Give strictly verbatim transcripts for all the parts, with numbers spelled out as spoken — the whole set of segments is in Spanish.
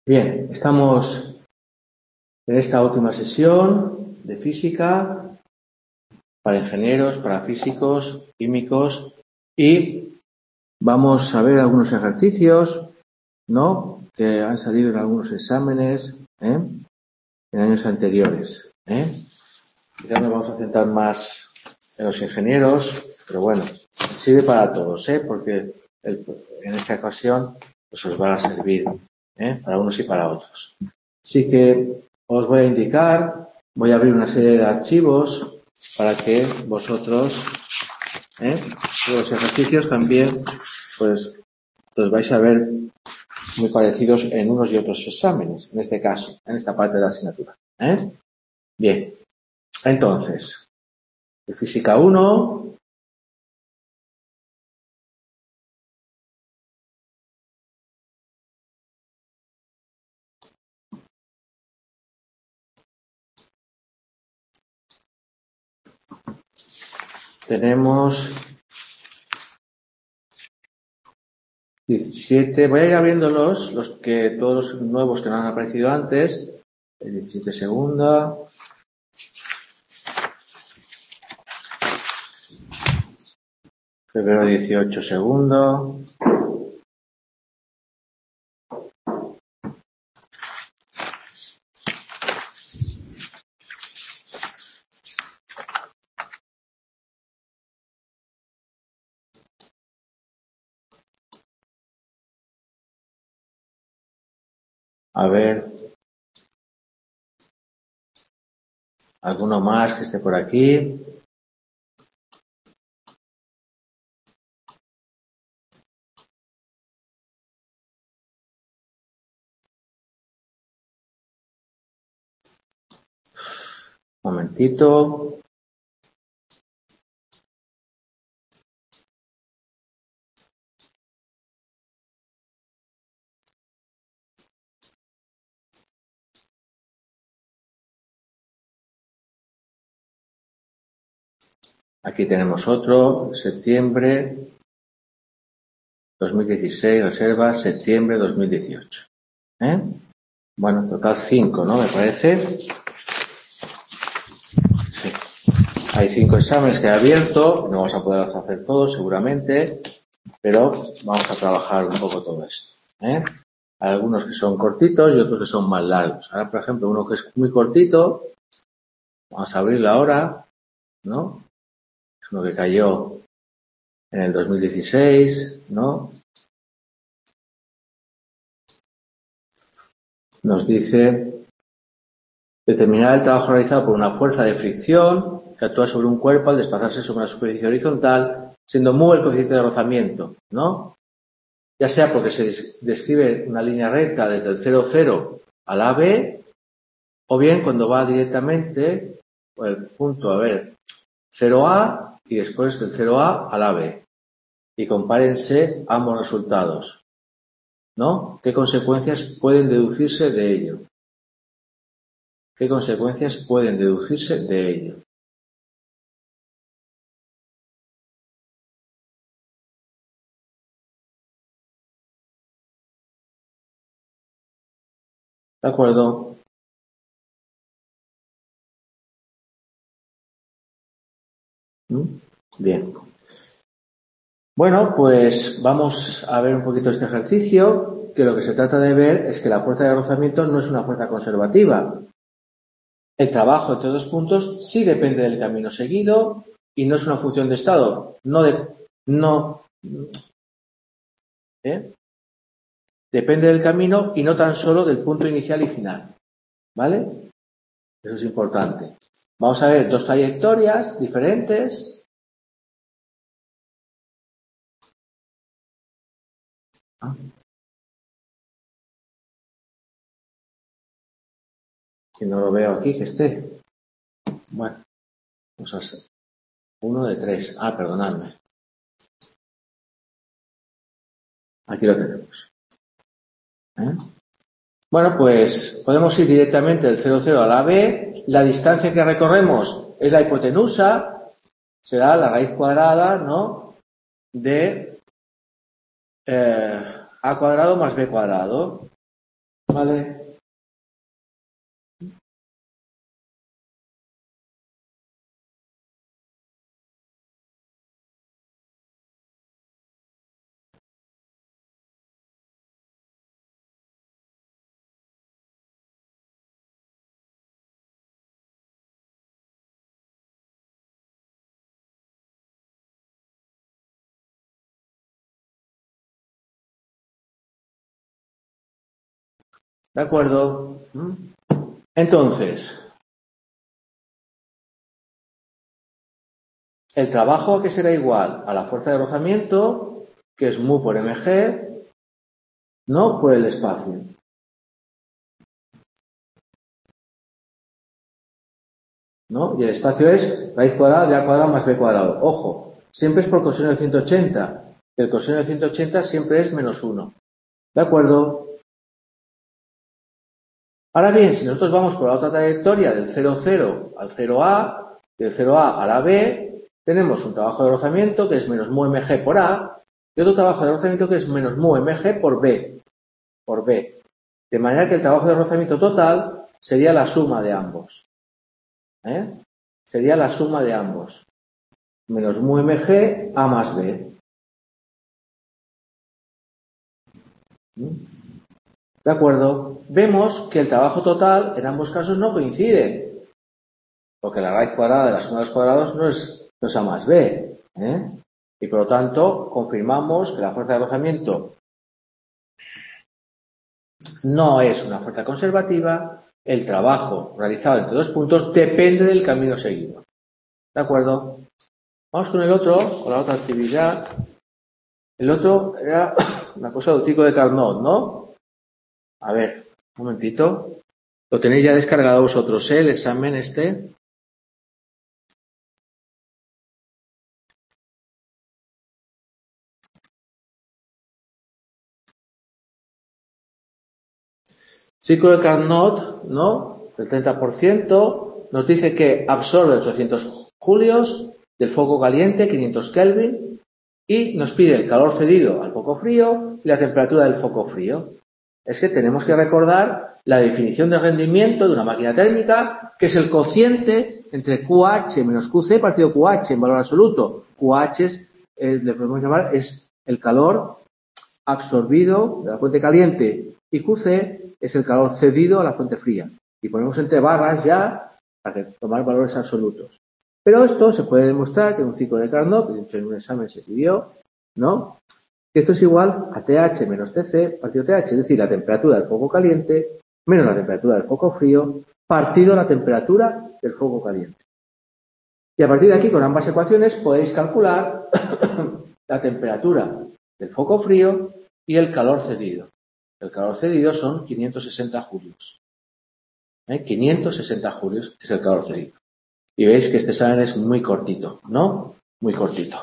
Bien, estamos en esta última sesión de física para ingenieros, para físicos, químicos y vamos a ver algunos ejercicios, ¿no?, que han salido en algunos exámenes, ¿eh?, en años anteriores, ¿eh? Quizás nos vamos a centrar más en los ingenieros, pero bueno, sirve para todos, ¿eh?, porque el, en esta ocasión pues os va a servir, ¿eh?, para unos y para otros. Así que os voy a indicar, voy a abrir una serie de archivos para que vosotros, ¿eh?, los ejercicios también, pues, los vais a ver muy parecidos en unos y otros exámenes, en este caso, en esta parte de la asignatura, ¿eh? Bien, entonces, de física uno, tenemos diecisiete, voy a ir abriéndolos, los que, todos los nuevos que no han aparecido antes, el diecisiete segunda, febrero dieciocho segundo, a ver, alguno más que esté por aquí. Un momentito. Aquí tenemos otro, septiembre dos mil dieciséis, reserva, septiembre dos mil dieciocho. ¿Eh? Bueno, total cinco, ¿no? Me parece. Sí. Hay cinco exámenes que he abierto, no vamos a poder hacer todos seguramente, pero vamos a trabajar un poco todo esto, ¿eh? Hay algunos que son cortitos y otros que son más largos. Ahora, por ejemplo, uno que es muy cortito, vamos a abrirlo ahora, ¿no? Es uno que cayó en el dos mil dieciséis, ¿no? Nos dice determinar el trabajo realizado por una fuerza de fricción que actúa sobre un cuerpo al desplazarse sobre una superficie horizontal, siendo mu el coeficiente de rozamiento, ¿no? Ya sea porque se describe una línea recta desde el cero cero a la B, o bien cuando va directamente por el punto, a ver, cero A y después del cero A a la B. Y compárense ambos resultados, ¿no? ¿Qué consecuencias pueden deducirse de ello? ¿Qué consecuencias pueden deducirse de ello? ¿De acuerdo? ¿Mm? Bien. Bueno, pues vamos a ver un poquito este ejercicio, que lo que se trata de ver es que la fuerza de rozamiento no es una fuerza conservativa. El trabajo entre dos puntos sí depende del camino seguido y no es una función de estado. No, de, no ¿eh? Depende del camino y no tan solo del punto inicial y final. ¿Vale? Eso es importante. Vamos a ver dos trayectorias diferentes. ¿Ah? Que no lo veo aquí, que esté. Bueno, vamos a hacer uno de tres. Ah, perdonadme. Aquí lo tenemos. ¿Eh? Bueno, pues podemos ir directamente del cero cero a la B. La distancia que recorremos es la hipotenusa. Será la raíz cuadrada, ¿no?, de eh, A cuadrado más B cuadrado. ¿Vale? ¿De acuerdo? ¿Mm? Entonces, el trabajo, ¿a qué será igual? A la fuerza de rozamiento, que es mu por mg, no por el espacio. ¿No? Y el espacio es raíz cuadrada de a cuadrado más b cuadrado. Ojo, siempre es por coseno de ciento ochenta. El coseno de ciento ochenta siempre es menos uno. ¿De acuerdo? Ahora bien, si nosotros vamos por la otra trayectoria del cero, cero al cero a, del cero a a la b, tenemos un trabajo de rozamiento que es menos mu mg por a y otro trabajo de rozamiento que es menos mu mg por b. Por b. De manera que el trabajo de rozamiento total sería la suma de ambos. ¿Eh? Sería la suma de ambos. Menos mu mg a más b. ¿De acuerdo? Vemos que el trabajo total en ambos casos no coincide, porque la raíz cuadrada de la suma de los cuadrados no es, no es a más b. ¿eh? Y por lo tanto, confirmamos que la fuerza de rozamiento no es una fuerza conservativa. El trabajo realizado entre dos puntos depende del camino seguido. ¿De acuerdo? Vamos con el otro, con la otra actividad. El otro era una cosa del ciclo de Carnot, ¿no? A ver, un momentito. Lo tenéis ya descargado vosotros, ¿eh? El examen este. Ciclo de Carnot, ¿no? Del treinta por ciento. Nos dice que absorbe ochocientos julios del foco caliente, quinientos Kelvin, y nos pide el calor cedido al foco frío y la temperatura del foco frío. Es que tenemos que recordar la definición de rendimiento de una máquina térmica, que es el cociente entre Q H menos Q C partido Q H en valor absoluto. Q H es, eh, le podemos llamar, es el calor absorbido de la fuente caliente y Q C es el calor cedido a la fuente fría. Y ponemos entre barras ya para tomar valores absolutos. Pero esto se puede demostrar que en un ciclo de Carnot, de hecho en un examen se pidió, ¿no? Que esto es igual a T H menos T C partido T H, es decir, la temperatura del foco caliente menos la temperatura del foco frío partido la temperatura del foco caliente. Y a partir de aquí, con ambas ecuaciones, podéis calcular la temperatura del foco frío y el calor cedido. El calor cedido son quinientos sesenta julios. ¿Eh? quinientos sesenta julios es el calor cedido. Y veis que este examen es muy cortito, ¿no? Muy cortito.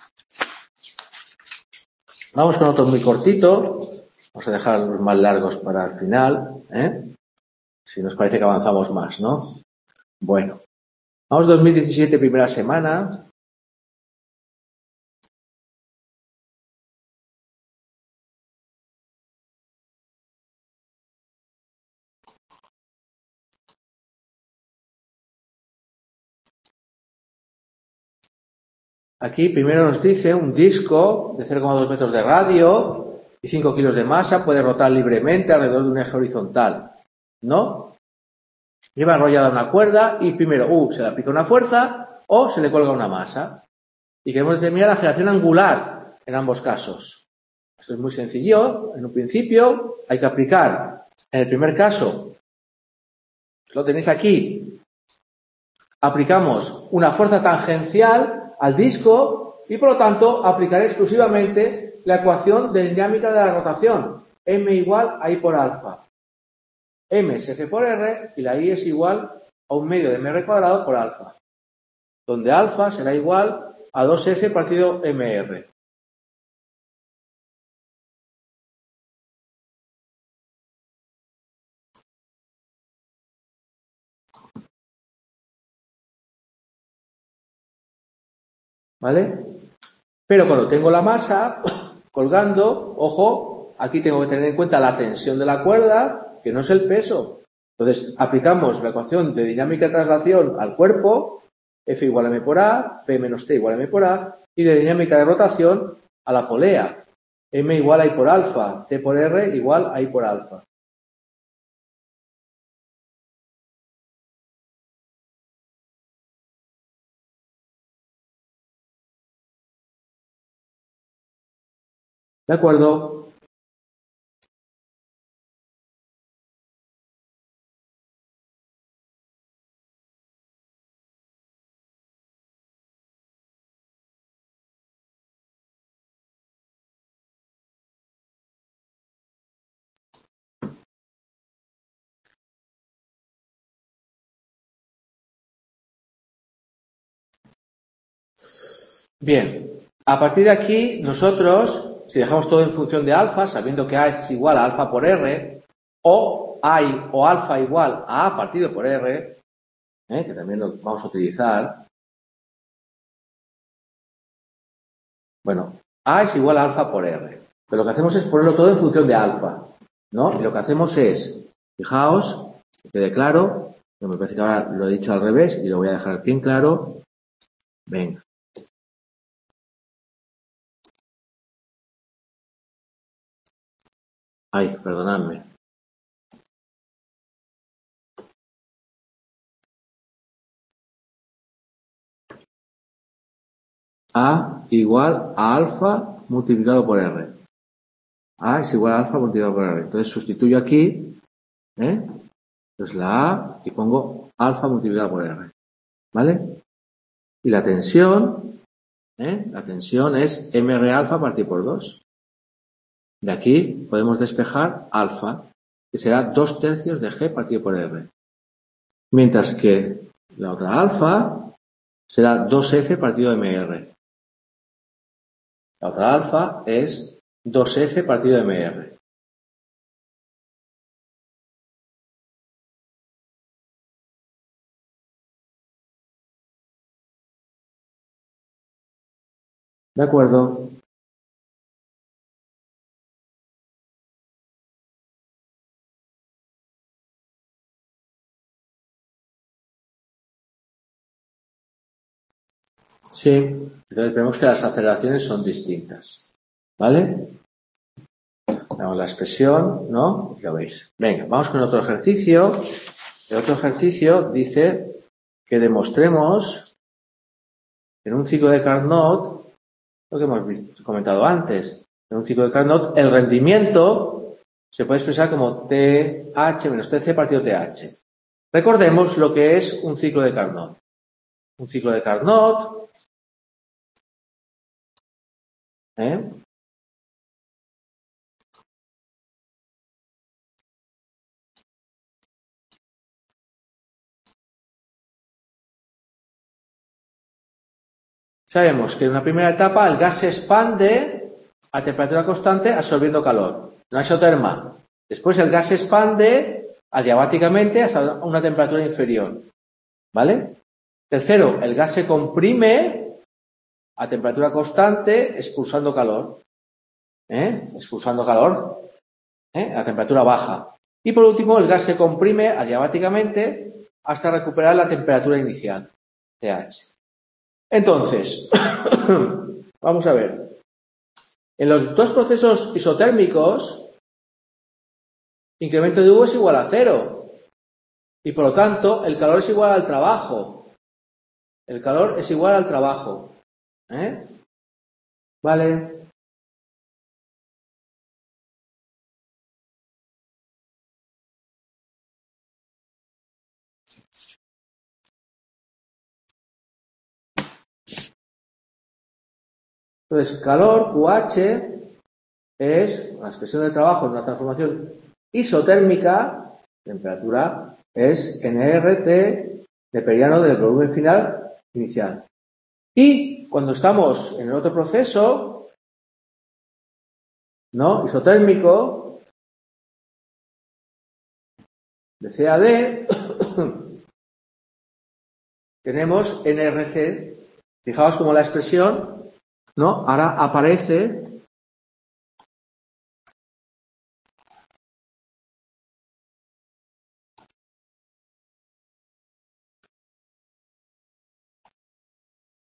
Vamos con otro muy cortito. Vamos a dejar los más largos para el final, ¿eh? Si nos parece que avanzamos más, ¿no? Bueno. Vamos dos mil diecisiete, primera semana. Aquí primero nos dice un disco de cero coma dos metros de radio y cinco kilos de masa puede rotar libremente alrededor de un eje horizontal, ¿no? Lleva enrollada una cuerda y primero uh, se le aplica una fuerza o se le cuelga una masa. Y queremos determinar la aceleración angular en ambos casos. Esto es muy sencillo. En un principio hay que aplicar, en el primer caso, lo tenéis aquí, aplicamos una fuerza tangencial al disco y por lo tanto aplicaré exclusivamente la ecuación de dinámica de la rotación, m igual a i por alfa. M es f por r y la i es igual a un medio de mr cuadrado por alfa, donde alfa será igual a dos efe partido mr. ¿Vale? Pero cuando tengo la masa colgando, ojo, aquí tengo que tener en cuenta la tensión de la cuerda que no es el peso. Entonces, aplicamos la ecuación de dinámica de traslación al cuerpo, F igual a M por A, P menos T igual a M por A, y de dinámica de rotación a la polea, M igual a I por alfa, T por R igual a I por alfa. ¿De acuerdo? Bien, a partir de aquí nosotros, si dejamos todo en función de alfa, sabiendo que A es igual a alfa por R, o A o alfa igual a A partido por R, ¿eh? Que también lo vamos a utilizar. Bueno, A es igual a alfa por R, pero lo que hacemos es ponerlo todo en función de alfa, ¿no? Y lo que hacemos es, fijaos, que quede claro, que me parece que ahora lo he dicho al revés y lo voy a dejar bien claro. Venga. Ay, perdonadme. A igual a alfa multiplicado por R. A es igual a alfa multiplicado por R. Entonces sustituyo aquí, ¿eh? Pues la A y pongo alfa multiplicado por R. ¿Vale? Y la tensión, ¿eh? La tensión es M R alfa partido por dos. De aquí podemos despejar alfa, que será dos tercios de G partido por R. Mientras que la otra alfa será dos F partido M R. La otra alfa es dos F partido M R. ¿De acuerdo? Sí. Entonces vemos que las aceleraciones son distintas. ¿Vale? Tenemos la expresión, ¿no? Ya veis. Venga, vamos con otro ejercicio. El otro ejercicio dice que demostremos en un ciclo de Carnot lo que hemos visto, comentado antes. En un ciclo de Carnot el rendimiento se puede expresar como T H menos T C partido T H. Recordemos lo que es un ciclo de Carnot. Un ciclo de Carnot, ¿eh? Sabemos que en una primera etapa el gas se expande a temperatura constante absorbiendo calor, no isoterma. Después el gas se expande adiabáticamente hasta una temperatura inferior. ¿Vale? Tercero, el gas se comprime a temperatura constante expulsando calor. ¿Eh? Expulsando calor ¿eh? a temperatura baja. Y por último, el gas se comprime adiabáticamente hasta recuperar la temperatura inicial, T H. Entonces, vamos a ver. En los dos procesos isotérmicos, incremento de U es igual a cero. Y por lo tanto, el calor es igual al trabajo. El calor es igual al trabajo. ¿Eh? Vale. Entonces, calor, Q H, es la expresión de trabajo en una transformación isotérmica, temperatura, es N R T neperiano del volumen final inicial. Y cuando estamos en el otro proceso, ¿no? Isotérmico, de C a D, tenemos N R C. Fijaos cómo la expresión, ¿no? Ahora aparece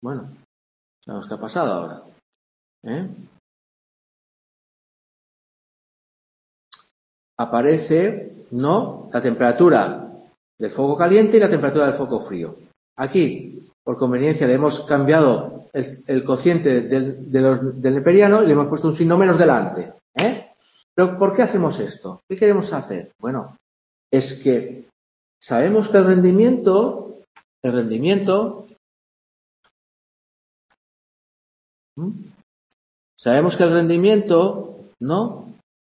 Bueno, sabemos qué ha pasado ahora. ¿Eh? Aparece, ¿no?, la temperatura del foco caliente y la temperatura del foco frío. Aquí, por conveniencia, le hemos cambiado el, el cociente del, de los, del neperiano y le hemos puesto un signo menos delante. ¿Eh? Pero ¿por qué hacemos esto? ¿Qué queremos hacer? Bueno, es que sabemos que el rendimiento, el rendimiento, ¿Mm? sabemos que el rendimiento, ¿no?,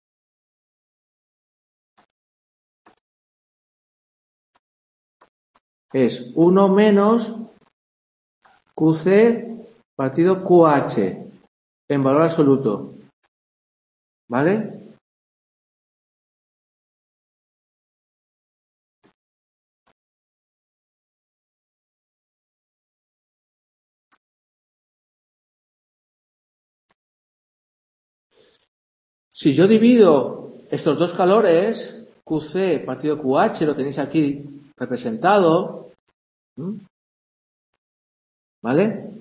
es uno menos Q C partido Q H en valor absoluto. ¿Vale? Si yo divido estos dos calores, Q C partido Q H, lo tenéis aquí representado, ¿vale?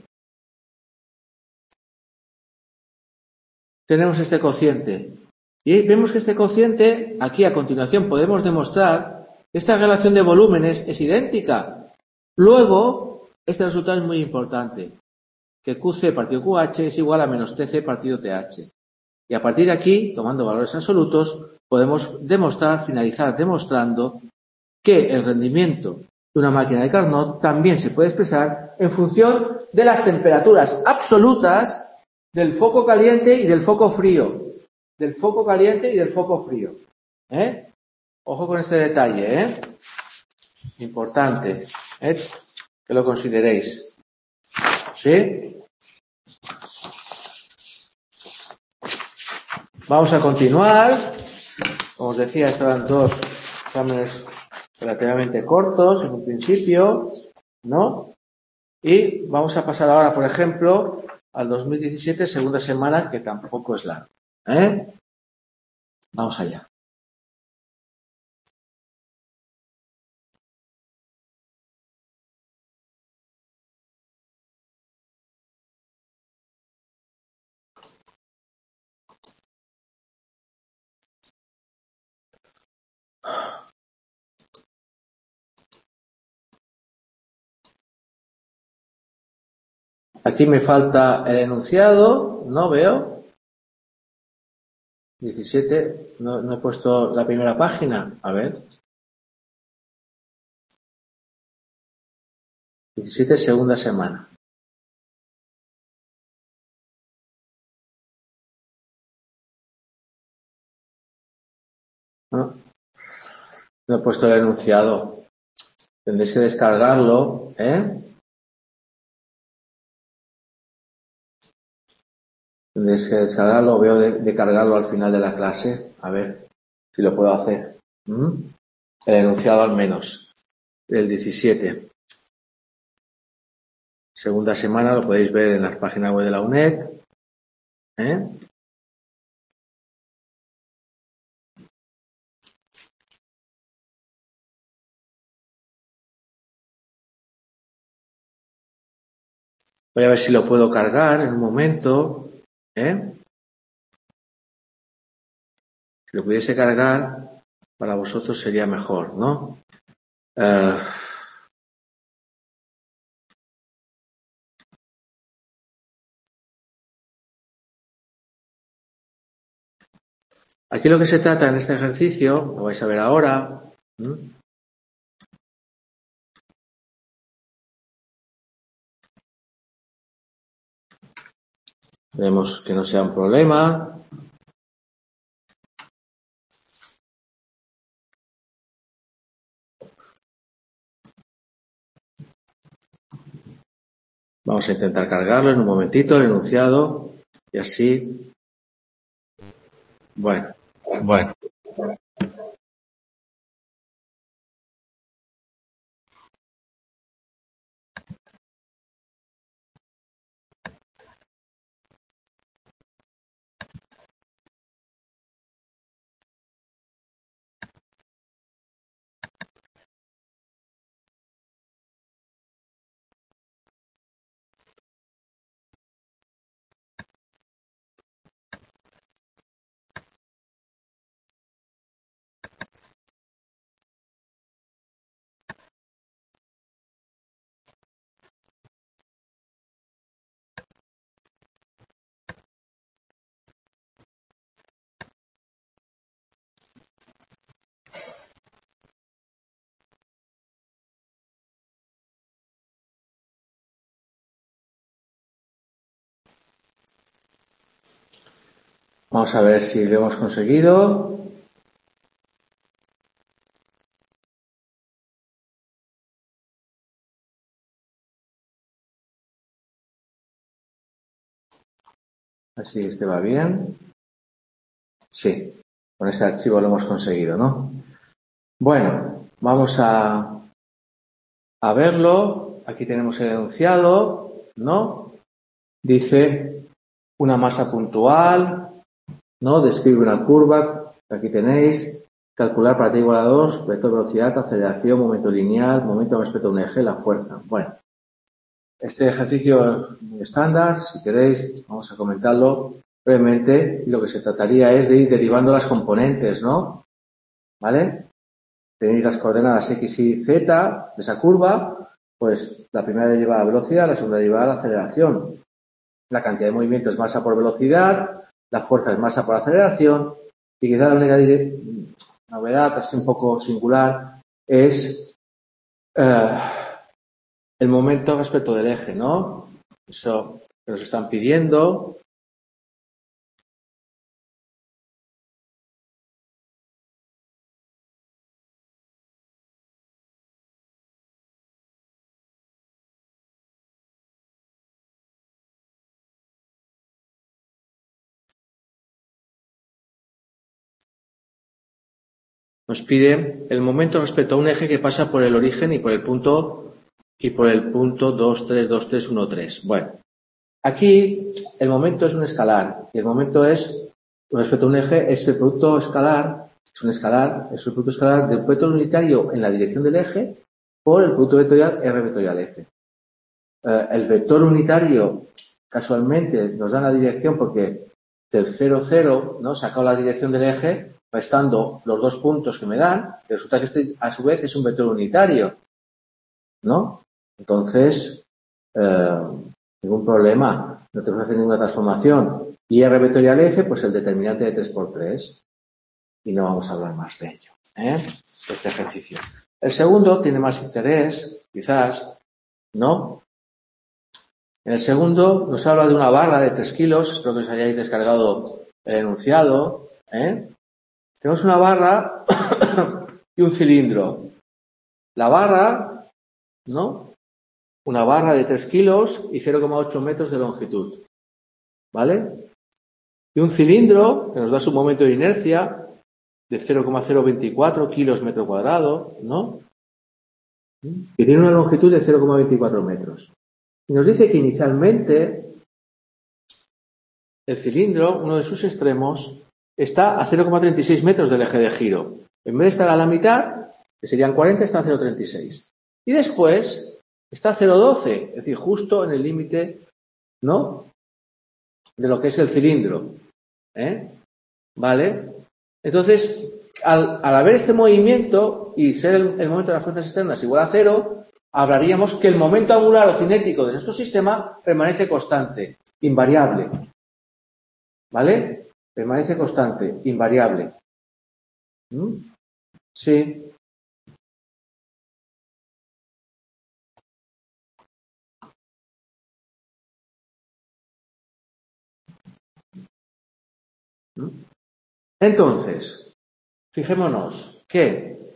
Tenemos este cociente. Y vemos que este cociente, aquí a continuación podemos demostrar que esta relación de volúmenes es idéntica. Luego, este resultado es muy importante, que Q C partido Q H es igual a menos T C partido T H. Y a partir de aquí, tomando valores absolutos, podemos demostrar, finalizar demostrando que el rendimiento de una máquina de Carnot también se puede expresar en función de las temperaturas absolutas del foco caliente y del foco frío. Del foco caliente y del foco frío. ¿Eh? Ojo con este detalle, ¿eh? Importante, ¿eh?, que lo consideréis. ¿Sí? Vamos a continuar. Como os decía, estos eran dos exámenes relativamente cortos en un principio, ¿no? Y vamos a pasar ahora, por ejemplo, al dos mil diecisiete, segunda semana, que tampoco es largo. ¿Eh? Vamos allá. Aquí me falta el enunciado, no veo. diecisiete, no, no he puesto la primera página. A ver. diecisiete, segunda semana. No, no he puesto el enunciado. Tendréis que descargarlo, ¿eh? Tendréis que descargarlo. Veo de, de cargarlo al final de la clase. A ver si lo puedo hacer. ¿Mm? El enunciado al menos. El diecisiete. Segunda semana, lo podéis ver en las páginas web de la U N E D. ¿Eh? Voy a ver si lo puedo cargar en un momento. ¿Eh? Si lo pudiese cargar, para vosotros sería mejor, ¿no? Uh, aquí lo que se trata en este ejercicio, lo vais a ver ahora. ¿Mm? Veremos que no sea un problema. Vamos a intentar cargarlo en un momentito, el enunciado, y así. Bueno, bueno. Vamos a ver si lo hemos conseguido. Así este va bien. Sí, con este archivo lo hemos conseguido, ¿no? Bueno, vamos a, a verlo. Aquí tenemos el enunciado, ¿no? Dice una masa puntual, ¿no? Describe una curva, aquí tenéis, calcular para t igual a dos, vector velocidad, aceleración, momento lineal, momento respecto a un eje, la fuerza. Bueno, este ejercicio es muy estándar, si queréis, vamos a comentarlo brevemente, y lo que se trataría es de ir derivando las componentes, ¿no? ¿Vale? Tenéis las coordenadas x y z de esa curva, pues la primera deriva a la velocidad, la segunda deriva a la aceleración. La cantidad de movimiento es masa por velocidad, la fuerza es masa por aceleración, y quizá la única novedad, así un poco singular, es eh, el momento respecto del eje, ¿no? Eso que nos están pidiendo. Nos pide el momento respecto a un eje que pasa por el origen y por el punto y por el punto dos, tres, dos, tres, uno, tres. Bueno, aquí el momento es un escalar y el momento es respecto a un eje es el producto escalar, es un escalar, es el producto escalar del vector unitario en la dirección del eje por el producto vectorial R vectorial F. Eh, el vector unitario casualmente nos da la dirección porque del cero, cero, ¿no? Sacado la dirección del eje restando los dos puntos que me dan, y resulta que este a su vez es un vector unitario, ¿no? Entonces, eh, ningún problema, no tenemos que hacer ninguna transformación. Y R vectorial F, pues el determinante de tres por tres. Y no vamos a hablar más de ello, ¿eh? Este ejercicio. El segundo tiene más interés, quizás, ¿no? En el segundo nos habla de una barra de tres kilos, espero que os hayáis descargado el enunciado, ¿eh? Tenemos una barra y un cilindro. La barra, ¿no? Una barra de tres kilos y cero coma ocho metros de longitud, ¿vale? Y un cilindro que nos da su momento de inercia de cero coma cero veinticuatro kilos metro cuadrado, ¿no? Y tiene una longitud de cero coma veinticuatro metros. Y nos dice que inicialmente el cilindro, uno de sus extremos, está a cero coma treinta y seis metros del eje de giro. En vez de estar a la mitad, que serían cuarenta, está a cero coma treinta y seis. Y después está a cero coma doce, es decir, justo en el límite, ¿no?, de lo que es el cilindro, ¿eh? ¿Vale? Entonces, al, al haber este movimiento y ser el, el momento de las fuerzas externas igual a cero, hablaríamos que el momento angular o cinético de nuestro sistema permanece constante, invariable. ¿Vale? Permanece constante, invariable. ¿Mm? Sí. ¿Mm? Entonces, fijémonos que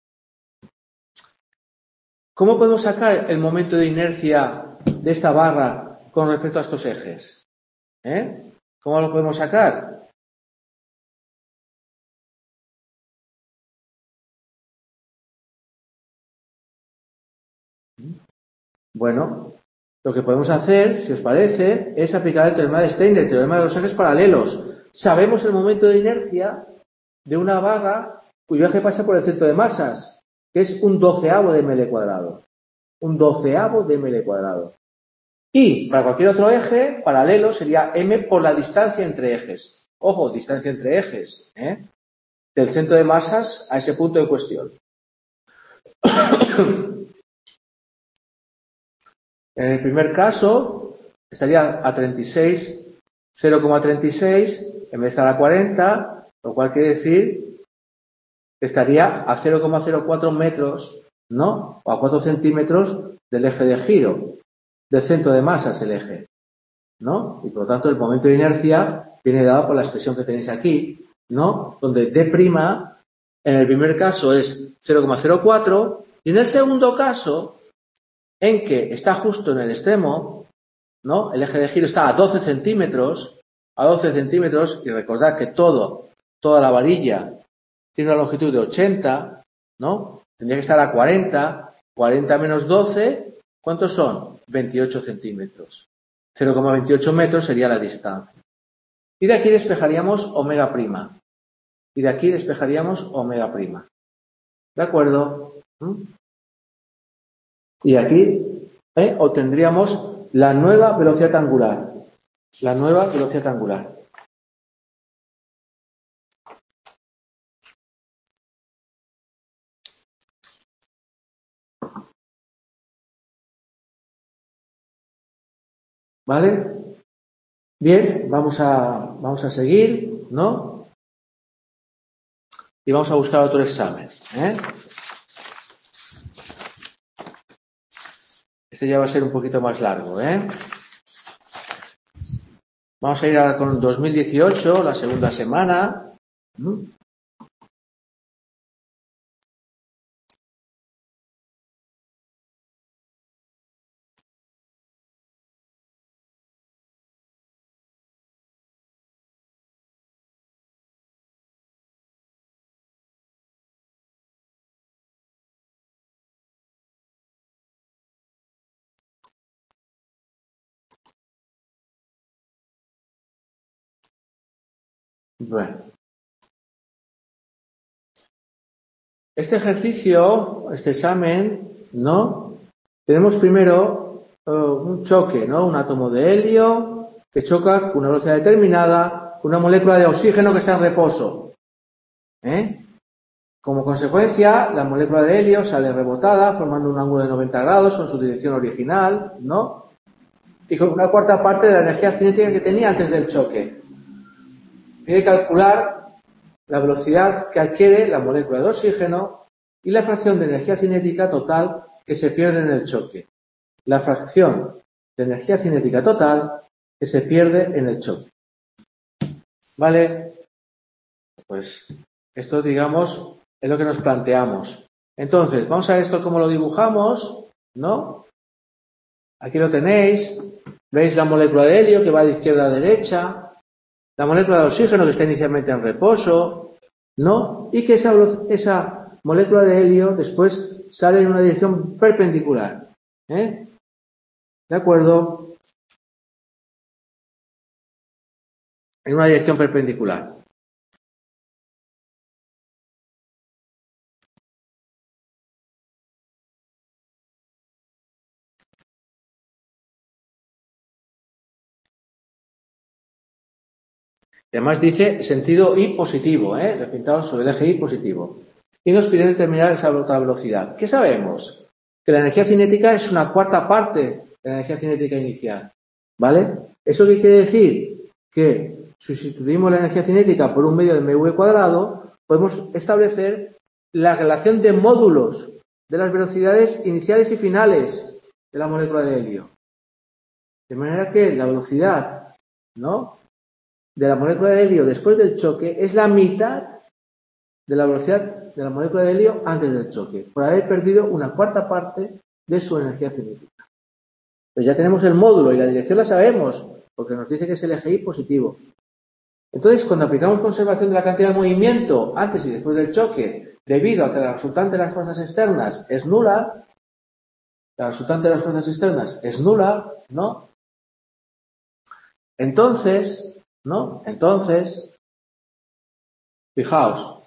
¿cómo podemos sacar el momento de inercia de esta barra con respecto a estos ejes? ¿Eh? ¿Cómo lo podemos sacar? Bueno, lo que podemos hacer, si os parece, es aplicar el teorema de Steiner, el teorema de los ejes paralelos. Sabemos el momento de inercia de una barra cuyo eje pasa por el centro de masas, que es un doceavo de ml cuadrado. Un doceavo de ml cuadrado. Y para cualquier otro eje paralelo sería m por la distancia entre ejes. Ojo, distancia entre ejes, ¿eh? Del centro de masas a ese punto en cuestión. En el primer caso estaría a treinta y seis, cero coma treinta y seis en vez de estar a cuarenta, lo cual quiere decir que estaría a cero coma cero cuatro metros, ¿no? O a cuatro centímetros del eje de giro, del centro de masas el eje, ¿no? Y por lo tanto el momento de inercia viene dada por la expresión que tenéis aquí, ¿no? Donde D' en el primer caso es cero coma cero cuatro y en el segundo caso, en que está justo en el extremo, ¿no? El eje de giro está a doce centímetros, a doce centímetros, y recordad que todo, toda la varilla tiene una longitud de ochenta, ¿no? Tendría que estar a cuarenta, cuarenta menos doce, ¿cuántos son? veintiocho centímetros. cero coma veintiocho metros sería la distancia. Y de aquí despejaríamos omega prima. Y de aquí despejaríamos omega prima. ¿De acuerdo? ¿Mm? Y aquí ¿eh? obtendríamos la nueva velocidad angular. La nueva velocidad angular. ¿Vale? Bien, vamos a, vamos a seguir, ¿no? Y vamos a buscar otro examen, ¿eh? Este ya va a ser un poquito más largo, ¿eh? Vamos a ir ahora con dos mil dieciocho, la segunda semana. ¿Mm? Bueno. Este ejercicio, este examen, ¿no? Tenemos primero uh, un choque, ¿no? Un átomo de helio que choca con una velocidad determinada con una molécula de oxígeno que está en reposo. ¿Eh? Como consecuencia, la molécula de helio sale rebotada formando un ángulo de noventa grados con su dirección original, ¿no? Y con una cuarta parte de la energía cinética que tenía antes del choque. Tiene que calcular la velocidad que adquiere la molécula de oxígeno y la fracción de energía cinética total que se pierde en el choque. La fracción de energía cinética total que se pierde en el choque. ¿Vale? Pues esto, digamos, es lo que nos planteamos. Entonces, vamos a ver esto cómo lo dibujamos, ¿no? Aquí lo tenéis. Veis la molécula de helio que va de izquierda a derecha, la molécula de oxígeno que está inicialmente en reposo, ¿no? Y que esa, esa molécula de helio después sale en una dirección perpendicular. ¿Eh? ¿De acuerdo? En una dirección perpendicular. Y además dice sentido I positivo, ¿eh? Repintado sobre el eje Y positivo. Y nos pide determinar esa otra velocidad. ¿Qué sabemos? Que la energía cinética es una cuarta parte de la energía cinética inicial. ¿Vale? ¿Eso qué quiere decir? Que sustituimos la energía cinética por un medio de mv cuadrado, podemos establecer la relación de módulos de las velocidades iniciales y finales de la molécula de helio. De manera que la velocidad, ¿no?, de la molécula de helio después del choque es la mitad de la velocidad de la molécula de helio antes del choque, por haber perdido una cuarta parte de su energía cinética. Pues ya tenemos el módulo y la dirección la sabemos, porque nos dice que es el eje Y positivo. Entonces, cuando aplicamos conservación de la cantidad de movimiento antes y después del choque, debido a que la resultante de las fuerzas externas es nula, la resultante de las fuerzas externas es nula, ¿no? Entonces, ¿no? Entonces, fijaos,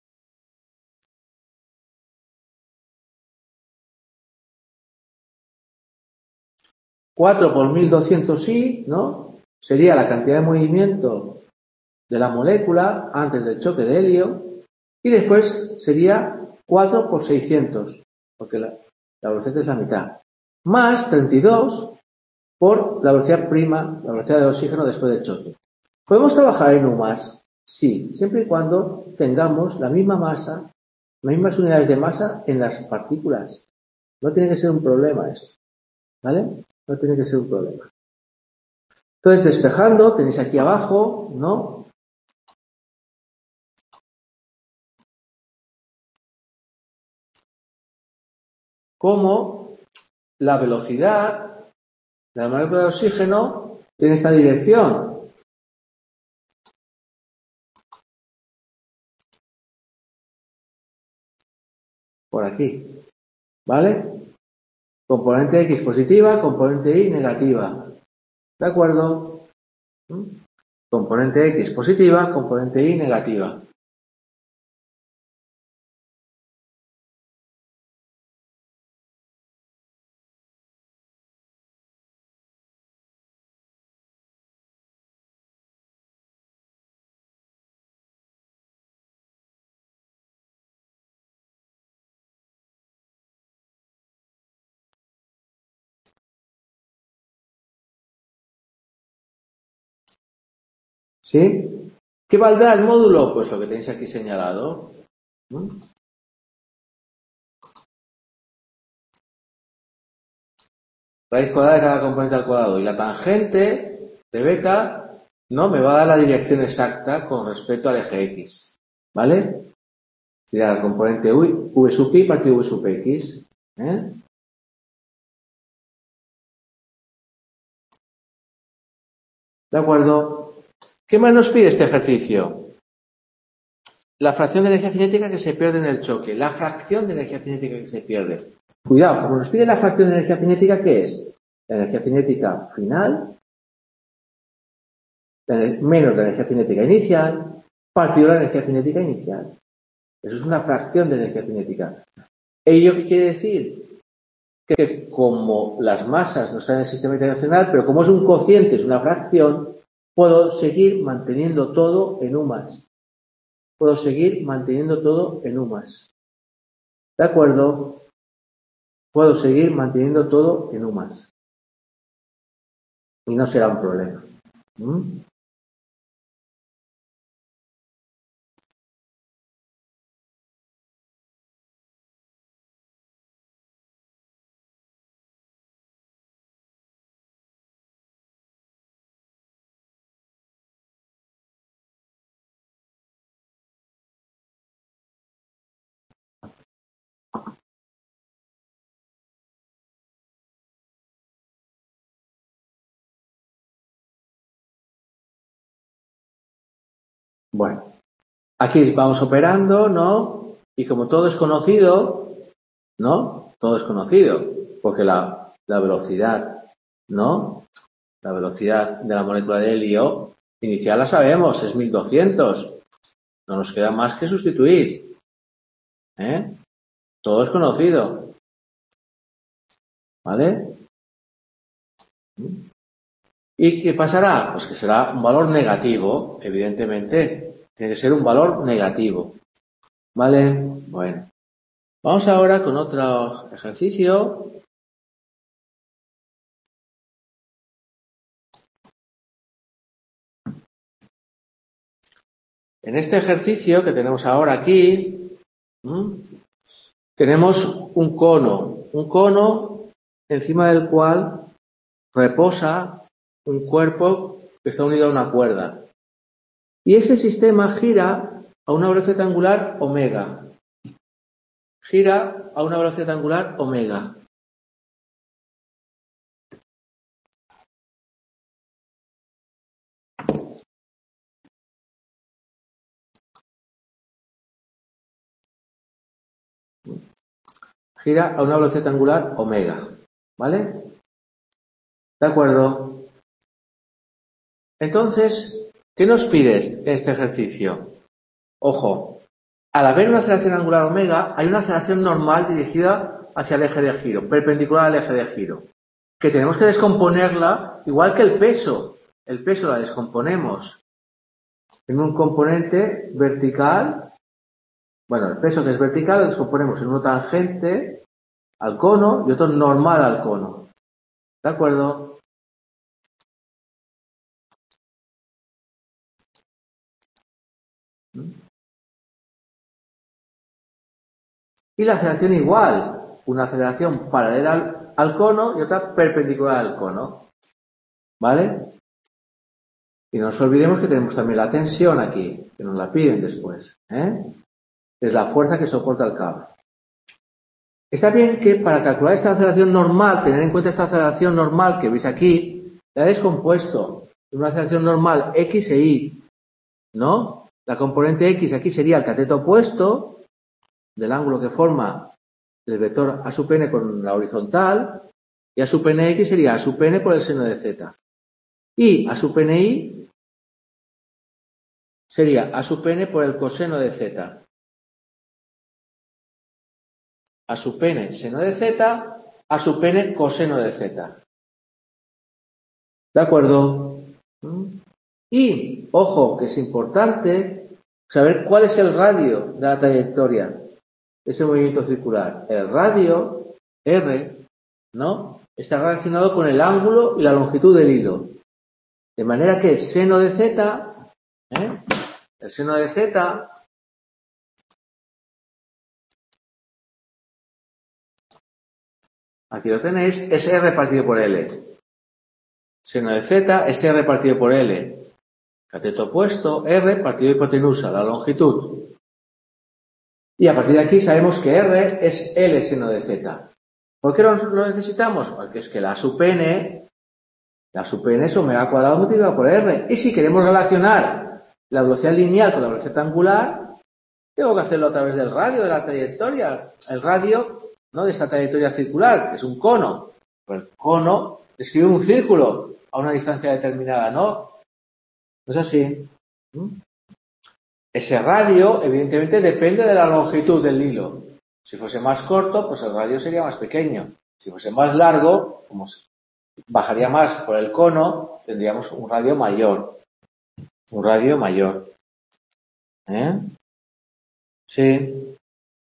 cuatro por mil doscientos i, ¿no?, sería la cantidad de movimiento de la molécula antes del choque de helio, y después sería cuatro por seiscientos, porque la, la velocidad es la mitad, más treinta y dos por la velocidad prima, la velocidad del oxígeno después del choque. ¿Podemos trabajar en U más? Sí, siempre y cuando tengamos la misma masa, las mismas unidades de masa en las partículas. No tiene que ser un problema esto, ¿vale? No tiene que ser un problema. Entonces, despejando, tenéis aquí abajo, ¿no? Cómo la velocidad de la molécula de oxígeno tiene esta dirección. Por aquí. ¿Vale? Componente X positiva, componente Y negativa. ¿De acuerdo? ¿Mm? Componente X positiva, componente Y negativa. ¿Sí? ¿Qué valdrá el módulo? Pues lo que tenéis aquí señalado. ¿Mm? Raíz cuadrada de cada componente al cuadrado. Y la tangente de beta, ¿no? Me va a dar la dirección exacta con respecto al eje X. ¿Vale? Sería el componente V sub I partido V sub X. ¿Eh? ¿De acuerdo? ¿Qué más nos pide este ejercicio? La fracción de energía cinética que se pierde en el choque. La fracción de energía cinética que se pierde. Cuidado, como nos pide la fracción de energía cinética, ¿qué es? La energía cinética final menos la energía cinética inicial partido la energía cinética inicial. Eso es una fracción de energía cinética. ¿Ello qué quiere decir? Que como las masas no están en el sistema internacional, pero como es un cociente, es una fracción, puedo seguir manteniendo todo en U más. Puedo seguir manteniendo todo en U más. ¿De acuerdo? Puedo seguir manteniendo todo en U más. Y no será un problema. ¿Mm? Bueno, aquí vamos operando, ¿no? Y como todo es conocido, ¿no? Todo es conocido, porque la, la velocidad, ¿no? La velocidad de la molécula de helio inicial la sabemos, es mil doscientos. No nos queda más que sustituir. ¿Eh? Todo es conocido. ¿Vale? ¿Y qué pasará? Pues que será un valor negativo, evidentemente. Tiene que ser un valor negativo. ¿Vale? Bueno. Vamos ahora con otro ejercicio. En este ejercicio que tenemos ahora aquí, ¿m? tenemos un cono, un cono encima del cual reposa un cuerpo que está unido a una cuerda. Y este sistema gira a una velocidad angular omega. Gira a una velocidad angular omega. Gira a una velocidad angular omega. ¿Vale? ¿De acuerdo? Entonces, ¿qué nos pide este ejercicio? Ojo, al haber una aceleración angular omega, hay una aceleración normal dirigida hacia el eje de giro, perpendicular al eje de giro, que tenemos que descomponerla igual que el peso. El peso la descomponemos en un componente vertical. Bueno, el peso que es vertical lo descomponemos en uno tangente al cono y otro normal al cono. ¿De acuerdo? Y la aceleración igual, una aceleración paralela al, al cono y otra perpendicular al cono. ¿Vale? Y no nos olvidemos que tenemos también la tensión aquí, que nos la piden después, ¿eh? Es la fuerza que soporta el cable. Está bien que para calcular esta aceleración normal, tener en cuenta esta aceleración normal que veis aquí, la he descompuesto en una aceleración normal X e Y, ¿no? La componente X aquí sería el cateto opuesto del ángulo que forma el vector A sub n con la horizontal, y A sub nx sería A sub n por el seno de z. Y A sub ni sería A sub n por el coseno de z. A sub n seno de z, A sub n coseno de z. ¿De acuerdo? Y, ojo, que es importante saber cuál es el radio de la trayectoria de ese movimiento circular. El radio, R, ¿no?, está relacionado con el ángulo y la longitud del hilo. De manera que seno de z, ¿eh?, el seno de z aquí lo tenéis, es R partido por L. Seno de z es R partido por L. Cateto opuesto, R partido de hipotenusa, la longitud. Y a partir de aquí sabemos que R es L seno de z. ¿Por qué lo, lo necesitamos? Porque es que la A sub n, la sub n es omega cuadrado multiplicado por R. Y si queremos relacionar la velocidad lineal con la velocidad angular, tengo que hacerlo a través del radio de la trayectoria. El radio, ¿no?, de esta trayectoria circular, que es un cono. Pues el cono describe un círculo a una distancia determinada, ¿no? ¿No es así? Ese radio, evidentemente, depende de la longitud del hilo. Si fuese más corto, pues el radio sería más pequeño. Si fuese más largo, como bajaría más por el cono, tendríamos un radio mayor. Un radio mayor. ¿Eh? Sí.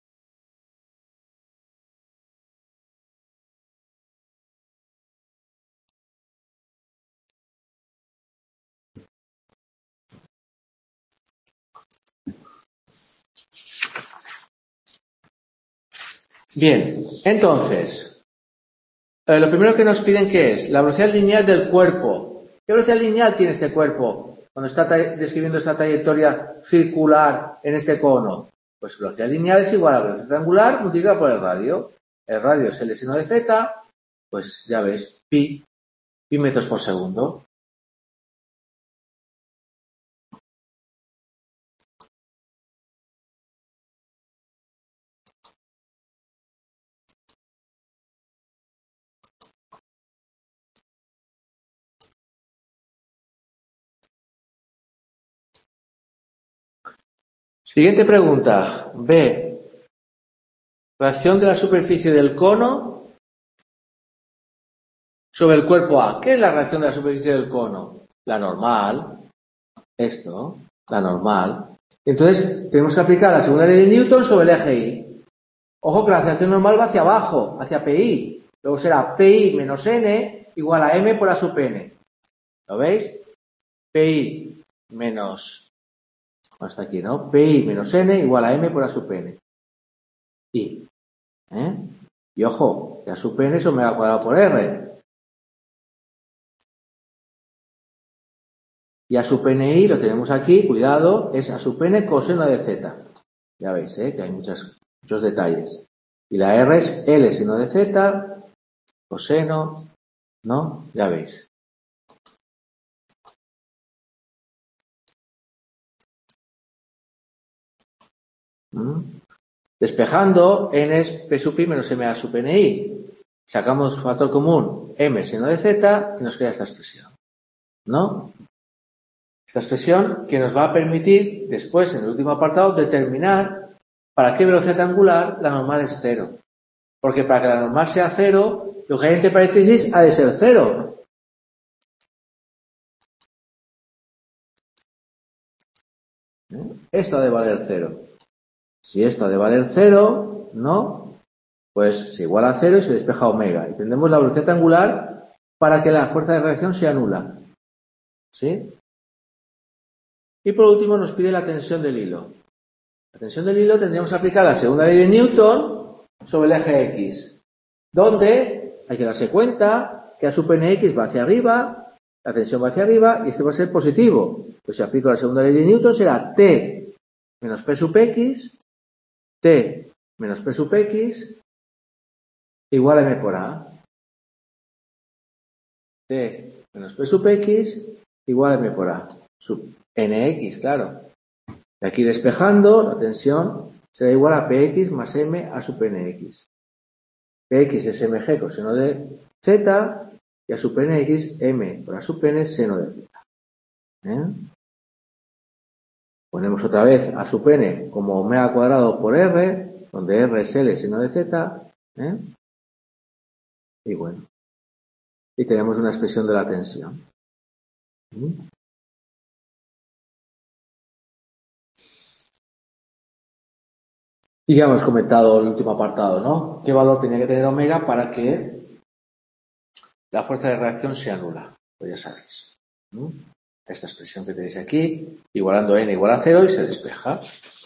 Bien, entonces, eh, lo primero que nos piden, ¿qué es? La velocidad lineal del cuerpo. ¿Qué velocidad lineal tiene este cuerpo cuando está describiendo esta trayectoria circular en este cono? Pues velocidad lineal es igual a velocidad angular multiplicada por el radio. El radio es L seno de z, pues ya ves, pi, pi metros por segundo. Siguiente pregunta. B. Reacción de la superficie del cono sobre el cuerpo A. ¿Qué es la reacción de la superficie del cono? La normal. Esto, la normal. Entonces, tenemos que aplicar la segunda ley de Newton sobre el eje Y. Ojo que la aceleración normal va hacia abajo, hacia Pi. Luego será Pi menos N igual a M por A sub N. ¿Lo veis? Pi menos... hasta aquí, ¿no? Pi menos N igual a M por A sub N. Y, ¿eh? Y ojo, que A sub N es omega cuadrado por R. Y A sub Ni lo tenemos aquí, cuidado, es A sub N coseno de Z. Ya veis, ¿eh?, que hay muchas, muchos detalles. Y la R es L seno de Z, coseno, ¿no? Ya veis. ¿Mm? Despejando, n es P sub i menos M A sub Ni. Sacamos factor común M seno de Z y nos queda esta expresión, ¿no? Esta expresión que nos va a permitir después, en el último apartado, determinar para qué velocidad angular la normal es cero. Porque para que la normal sea cero, lo que hay entre paréntesis ha de ser cero. ¿Eh? Esto ha de valer cero. Si esto ha de valer cero, ¿no?, pues se iguala a cero y se despeja omega. Y tendremos la velocidad angular para que la fuerza de reacción sea nula. ¿Sí? Y por último nos pide la tensión del hilo. La tensión del hilo tendríamos que aplicar la segunda ley de Newton sobre el eje X, donde hay que darse cuenta que A sub Nx va hacia arriba La tensión va hacia arriba y este va a ser positivo. Pues si aplico la segunda ley de Newton será T menos P sub X, T menos P sub X igual a M por A. T menos P sub X igual a M por A. Sub Nx, claro. De aquí despejando, la tensión será igual a Px más M a sub Nx. Px es mg coseno de z y a sub Nx M por A sub N seno de z. ¿Eh? Ponemos otra vez a sub N como omega cuadrado por R, donde R es L seno de z. ¿Eh? Y bueno. Y tenemos una expresión de la tensión. ¿Mm? Y ya hemos comentado el último apartado, ¿no? ¿Qué valor tenía que tener omega para que la fuerza de reacción sea nula? Pues ya sabéis. ¿Mm? Esta expresión que tenéis aquí, igualando n igual a cero y se despeja.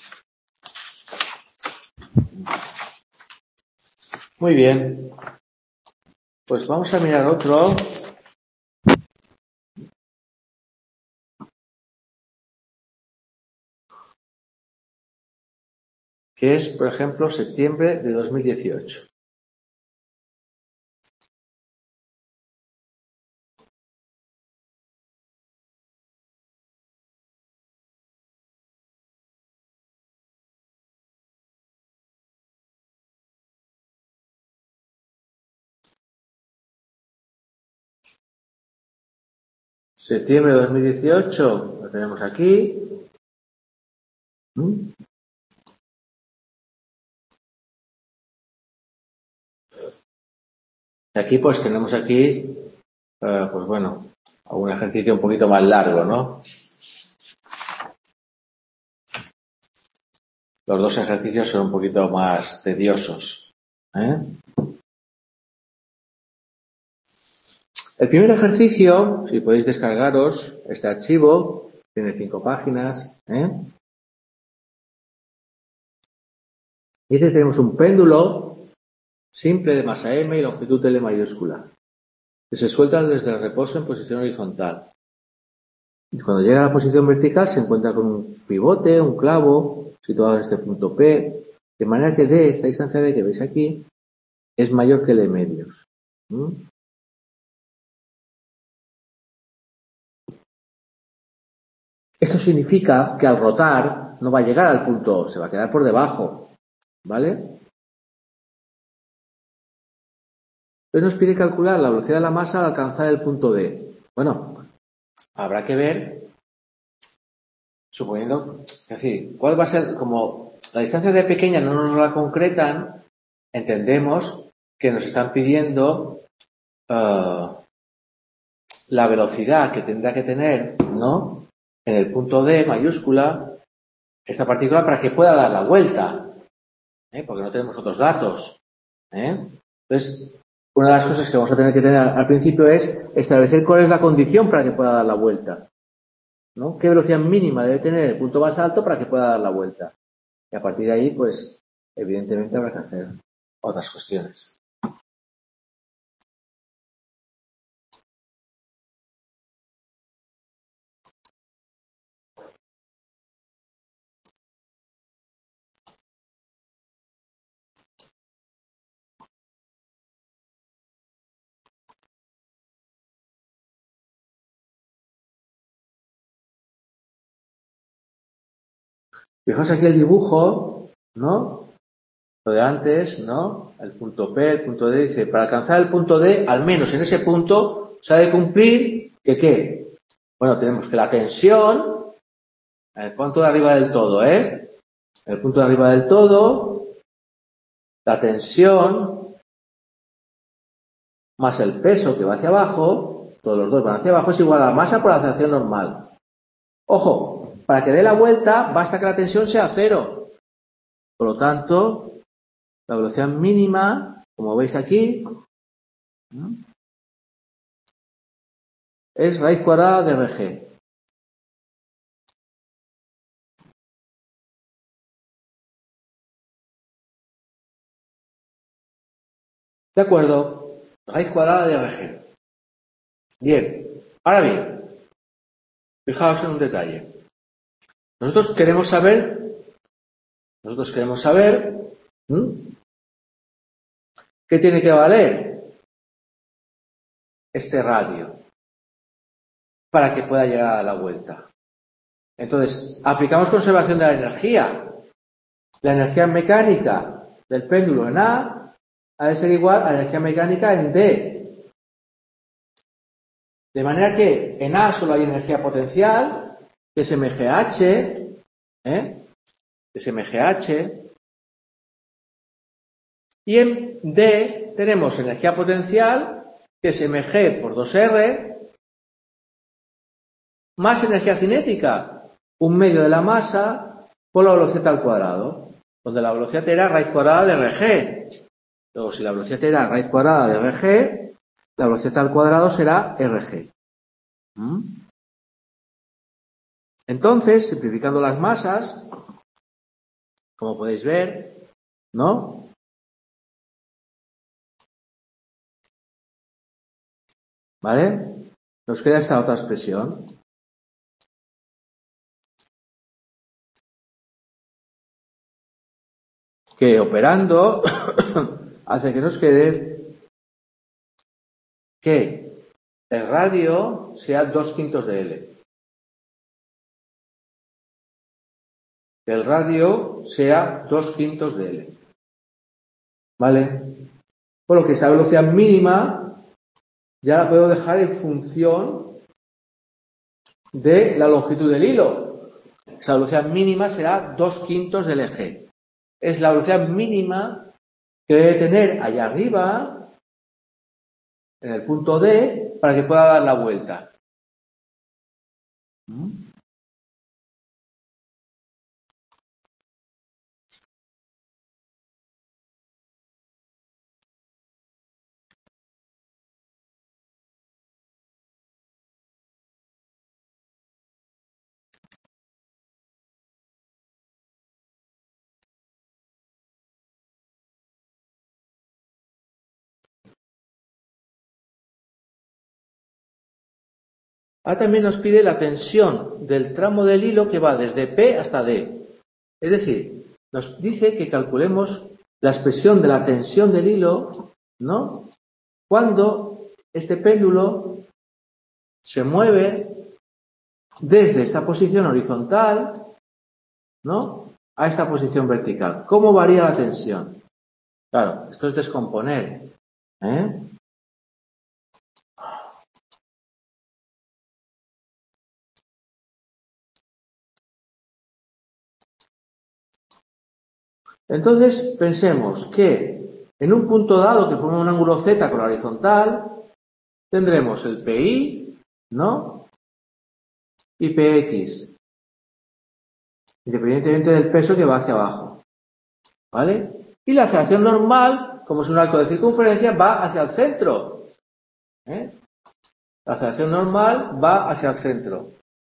Muy bien. Pues vamos a mirar otro. Que es, por ejemplo, septiembre de dos mil dieciocho. Septiembre de dos mil dieciocho, lo tenemos aquí. ¿Mm? Aquí pues tenemos aquí, eh, pues bueno, un ejercicio un poquito más largo, ¿no? Los dos ejercicios son un poquito más tediosos. ¿Eh? El primer ejercicio, si podéis descargaros este archivo, tiene cinco páginas. ¿Eh? Y dice, tenemos un péndulo simple de masa m y longitud L mayúscula, que se suelta desde el reposo en posición horizontal. Y cuando llega a la posición vertical se encuentra con un pivote, un clavo, situado en este punto P, de manera que D, esta distancia D que veis aquí, es mayor que L medios. ¿Mm? Esto significa que al rotar no va a llegar al punto O, se va a quedar por debajo. ¿Vale? Entonces nos pide calcular la velocidad de la masa al alcanzar el punto D. Bueno, habrá que ver, suponiendo, es decir, cuál va a ser, como la distancia D pequeña no nos la concretan, entendemos que nos están pidiendo uh, la velocidad que tendrá que tener, ¿no? En el punto D mayúscula, esta partícula para que pueda dar la vuelta, ¿eh? Porque no tenemos otros datos. ¿Eh? Entonces, una de las cosas que vamos a tener que tener al principio es establecer cuál es la condición para que pueda dar la vuelta, ¿no? ¿Qué velocidad mínima debe tener el punto más alto para que pueda dar la vuelta? Y a partir de ahí, pues, evidentemente habrá que hacer otras cuestiones. Fijaos aquí el dibujo, ¿no? Lo de antes, ¿no? El punto P, el punto D, dice, para alcanzar el punto D, al menos en ese punto, se ha de cumplir que ¿qué? Bueno, tenemos que la tensión, en el punto de arriba del todo, ¿eh? En el punto de arriba del todo, la tensión más el peso que va hacia abajo, todos los dos van hacia abajo, es igual a la masa por la aceleración normal. Ojo, para que dé la vuelta, basta que la tensión sea cero. Por lo tanto, la velocidad mínima, como veis aquí, ¿no? Es raíz cuadrada de Rg. De acuerdo, raíz cuadrada de Rg. Bien, Ahora bien, fijaos en un detalle. Nosotros queremos saber, nosotros queremos saber, ¿hmm? ¿qué tiene que valer este radio para que pueda llegar a la vuelta? Entonces, aplicamos conservación de la energía. La energía mecánica del péndulo en A ha de ser igual a la energía mecánica en D. De manera que en A solo hay energía potencial, que es M G H, ¿eh? que es M G H. Y en D tenemos energía potencial, que es M G por dos R, más energía cinética, un medio de la masa por la velocidad al cuadrado, donde la velocidad era raíz cuadrada de R G. Luego, si la velocidad era raíz cuadrada de R G, la velocidad al cuadrado será R G. ¿Mm? Entonces, simplificando las masas, como podéis ver, ¿no? ¿Vale? Nos queda esta otra expresión. Que operando hace que nos quede que el radio sea dos quintos de L. Que el radio sea dos quintos de L. ¿Vale? Por lo que esa velocidad mínima ya la puedo dejar en función de la longitud del hilo. Esa velocidad mínima será dos quintos del eje. Es la velocidad mínima que debe tener allá arriba, en el punto D, para que pueda dar la vuelta. ¿Mm? Ahora también nos pide la tensión del tramo del hilo que va desde P hasta D. Es decir, nos dice que calculemos la expresión de la tensión del hilo, ¿no? Cuando este péndulo se mueve desde esta posición horizontal, ¿no? A esta posición vertical. ¿Cómo varía la tensión? Claro, esto es descomponer, ¿eh? Entonces, pensemos que en un punto dado que forma un ángulo Z con la horizontal, tendremos el P I, ¿no? Y P X, independientemente del peso que va hacia abajo, ¿vale? Y la aceleración normal, como es un arco de circunferencia, va hacia el centro, ¿eh? La aceleración normal va hacia el centro.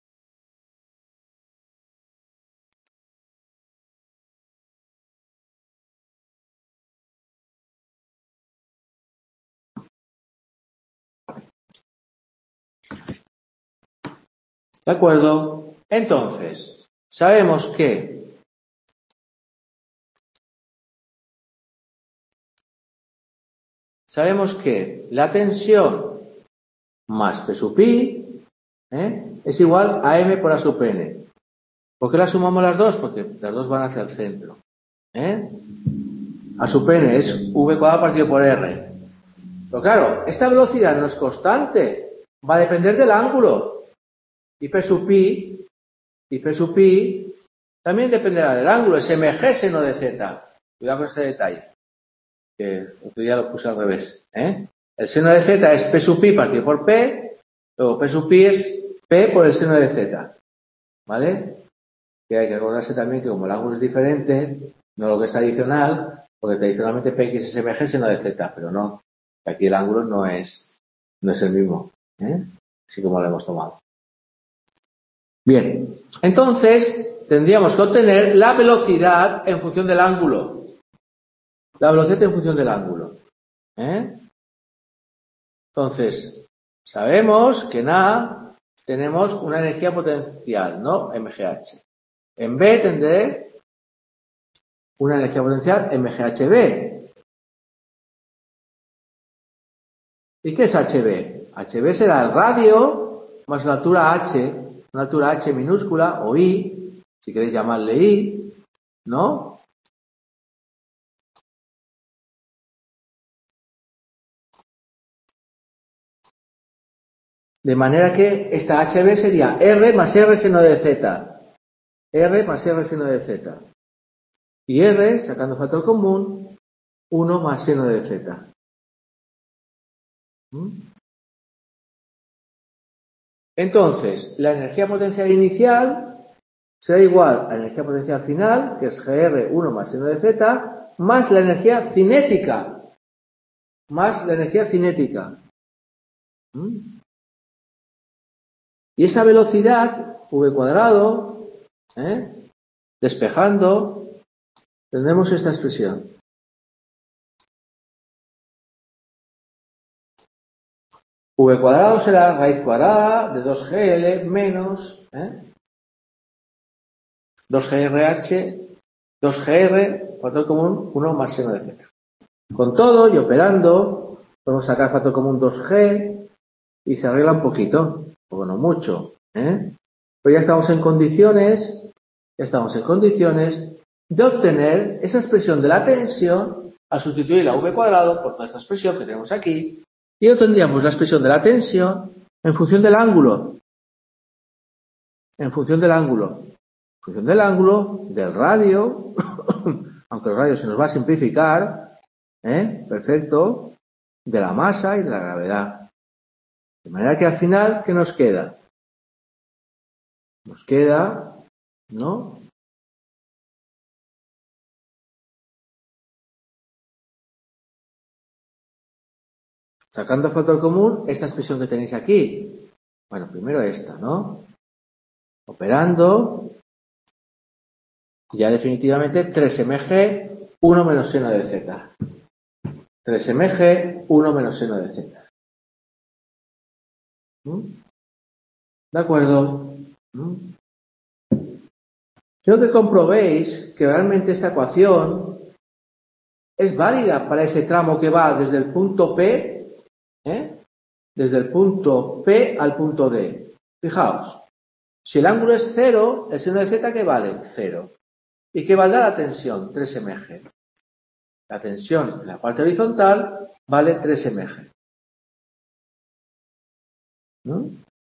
¿De acuerdo? Entonces, sabemos que sabemos que la tensión más P sub I, ¿eh? es igual a M por A sub N. ¿Por qué las sumamos las dos? Porque las dos van hacia el centro, ¿eh? A sub N es V cuadrado partido por R. Pero claro, esta velocidad no es constante, va a depender del ángulo. Y P sub I, y P sub I también dependerá del ángulo, es M G seno de Z. Cuidado con este detalle, que otro día lo puse al revés, ¿eh? El seno de Z es P sub I partido por P, luego P sub I es P por el seno de Z, ¿vale? Que hay que acordarse también que como el ángulo es diferente, no lo que es tradicional, porque tradicionalmente P X es M G seno de Z, pero no, aquí el ángulo no es, no es el mismo, ¿eh? Así como lo hemos tomado. Bien, entonces tendríamos que obtener la velocidad en función del ángulo. La velocidad en función del ángulo, ¿eh? Entonces, Sabemos que en A tenemos una energía potencial, ¿no? M G H. En B tendré una energía potencial M G H B. ¿Y qué es H B? H B será el radio más la altura H, una altura H minúscula o I, si queréis llamarle I, ¿no? De manera que esta H B sería R más R seno de Z. R más R seno de Z. Y R, sacando factor común, uno más seno de Z. ¿Mm? Entonces, la energía potencial inicial será igual a la energía potencial final, que es G R uno más seno de Z, más la energía cinética. Más la energía cinética. ¿Mm? Y esa velocidad, V cuadrado, ¿eh? despejando, tendremos esta expresión. V cuadrado será raíz cuadrada de dos G L menos ¿eh? dos G R H, dos G R, factor común, uno más seno de Z. Con todo y operando, podemos sacar factor común dos G y se arregla un poquito, o no mucho. ¿eh? Pero ya estamos en condiciones, ya estamos en condiciones de obtener esa expresión de la tensión al sustituir la V cuadrado por toda esta expresión que tenemos aquí. Y obtendríamos la expresión de la tensión en función del ángulo. En función del ángulo. En función del ángulo, del radio, aunque el radio se nos va a simplificar, ¿eh? Perfecto, de la masa y de la gravedad. De manera que al final, ¿qué nos queda? Nos queda, ¿no? Sacando factor común, esta expresión que tenéis aquí. Bueno, primero esta, ¿no? Operando, ya definitivamente tres M G, uno menos seno de Z. tres M G, uno menos seno de Z. ¿Mm? ¿De acuerdo? ¿Mm? Quiero que comprobéis que realmente esta ecuación es válida para ese tramo que va desde el punto P, ¿eh? desde el punto P al punto D. Fijaos, si el ángulo es cero, el seno de Z, ¿qué vale? cero. ¿Y qué valdrá la tensión? tres M G. La tensión en la parte horizontal vale tres M G. ¿No?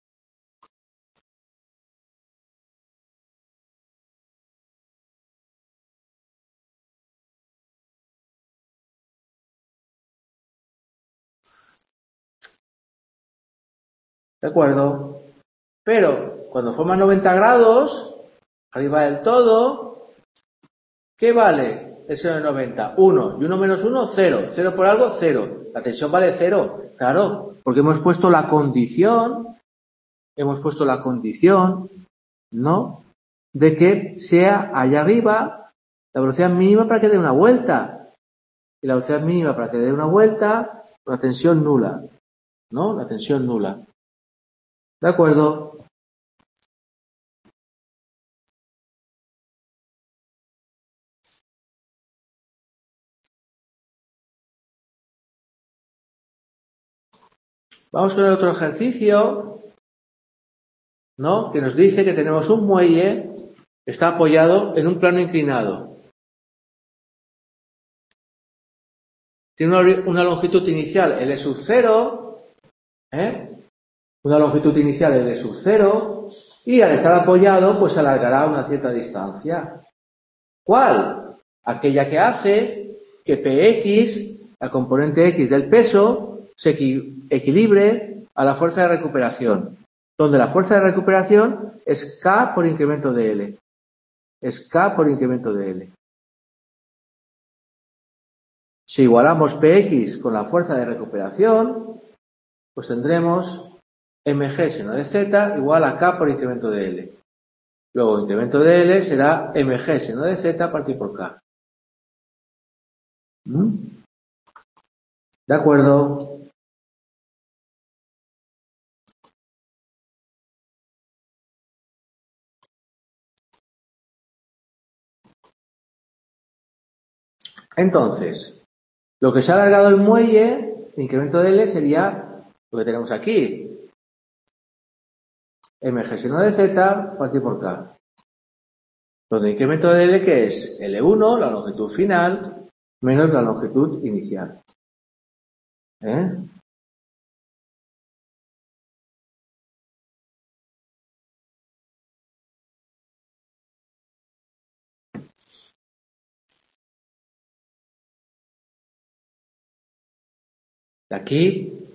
¿De acuerdo? Pero cuando forma noventa grados, arriba del todo, ¿qué vale el seno de noventa? uno. Y uno menos uno, cero. cero por algo, cero. La tensión vale cero. Claro, porque hemos puesto la condición, hemos puesto la condición, ¿no? De que sea allá arriba la velocidad mínima para que dé una vuelta. Y la velocidad mínima para que dé una vuelta, la tensión nula, ¿no? La tensión nula. ¿De acuerdo? Vamos con el otro ejercicio, ¿no? Que nos dice que tenemos un muelle que está apoyado en un plano inclinado. Tiene una, una longitud inicial L sub cero, ¿eh? Una longitud inicial L sub cero, y al estar apoyado, pues se alargará una cierta distancia. ¿Cuál? Aquella que hace que Px, la componente X del peso, se equi- equilibre a la fuerza de recuperación, donde la fuerza de recuperación es K por incremento de L. Es K por incremento de L. Si igualamos Px con la fuerza de recuperación, pues tendremos mg seno de z igual a K por incremento de L. Luego, incremento de L será mg seno de z partido por K. ¿Mm? ¿De acuerdo? Entonces, lo que se ha alargado el muelle, el incremento de L sería lo que tenemos aquí. Mg seno de Z partido por K. Donde el incremento de L, que es L uno, la longitud final, menos la longitud inicial. ¿Eh? Aquí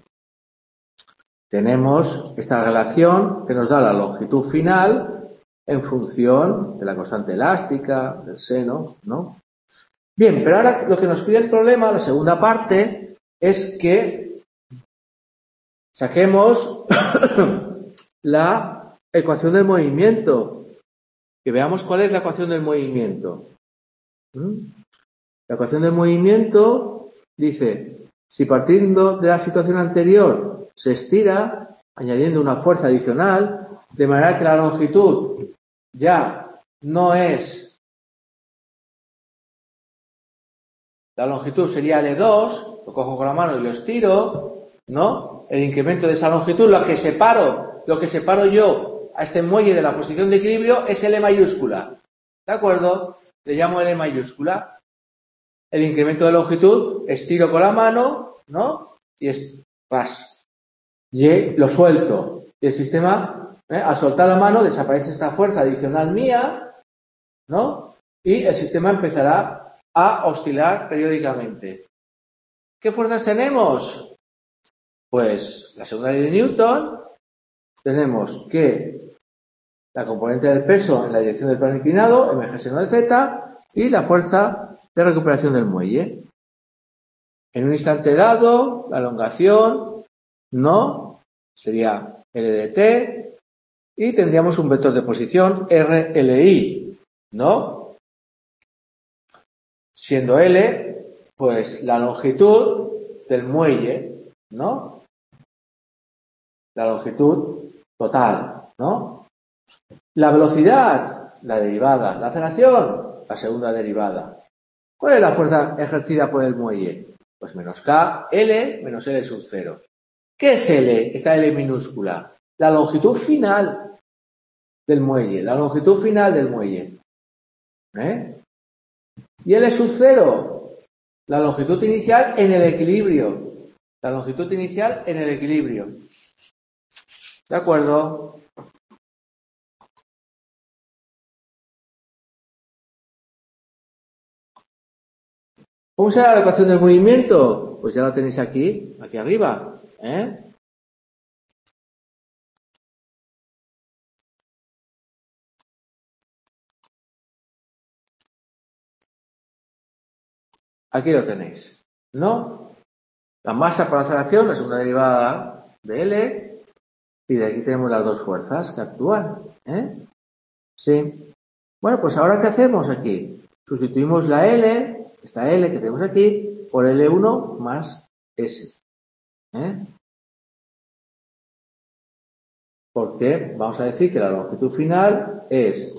tenemos esta relación que nos da la longitud final en función de la constante elástica, del seno, ¿no? Bien, pero ahora lo que nos pide el problema, la segunda parte, es que saquemos la ecuación del movimiento. Que veamos cuál es la ecuación del movimiento. ¿Mm? La ecuación del movimiento dice, si partiendo de la situación anterior se estira, añadiendo una fuerza adicional, de manera que la longitud ya no es, la longitud sería L dos, lo cojo con la mano y lo estiro, ¿no? El incremento de esa longitud, lo que separo, lo que separo yo a este muelle de la posición de equilibrio es L mayúscula, ¿de acuerdo? Le llamo L mayúscula. El incremento de longitud, estiro con la mano, ¿no? Y es ras. Y lo suelto. Y el sistema, ¿eh? Al soltar la mano, desaparece esta fuerza adicional mía, ¿no? Y el sistema empezará a oscilar periódicamente. ¿Qué fuerzas tenemos? Pues la segunda ley de Newton, tenemos que la componente del peso en la dirección del plano inclinado, mg seno de z, y la fuerza de recuperación del muelle. En un instante dado, la elongación, ¿no? Sería L de t, y tendríamos un vector de posición R L I, ¿no? Siendo L, pues la longitud del muelle, ¿no? La longitud total, ¿no? La velocidad, la derivada. La aceleración, la segunda derivada. ¿Cuál es la fuerza ejercida por el muelle? Pues menos K, L, menos L sub cero. ¿Qué es L? Esta L minúscula. La longitud final del muelle. La longitud final del muelle. ¿Eh? Y L sub cero. La longitud inicial en el equilibrio. La longitud inicial en el equilibrio. ¿De acuerdo? ¿Cómo será la ecuación del movimiento? Pues ya la tenéis aquí, aquí arriba. ¿Eh? Aquí lo tenéis, ¿no? La masa por aceleración, la segunda derivada de L, y de aquí tenemos las dos fuerzas que actúan, ¿eh? Sí. Bueno, pues ahora ¿qué hacemos aquí? Sustituimos la L, esta L que tenemos aquí, por L uno más S. ¿Eh? Porque vamos a decir que la longitud final es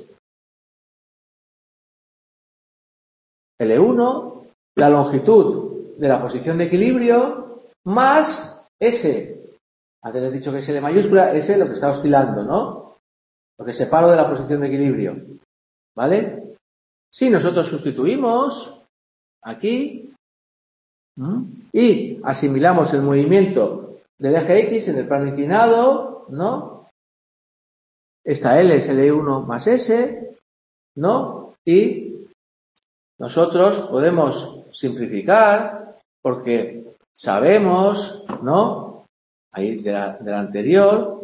L uno, la longitud de la posición de equilibrio, más S. Antes he dicho que es L mayúscula, S lo que está oscilando, ¿no? Lo que separo de la posición de equilibrio. ¿Vale? Si nosotros sustituimos aquí ¿m? y asimilamos el movimiento del eje X en el plano inclinado, ¿no? Esta L es L uno más S, ¿no? Y nosotros podemos simplificar porque sabemos, ¿no? Ahí de la, de la anterior,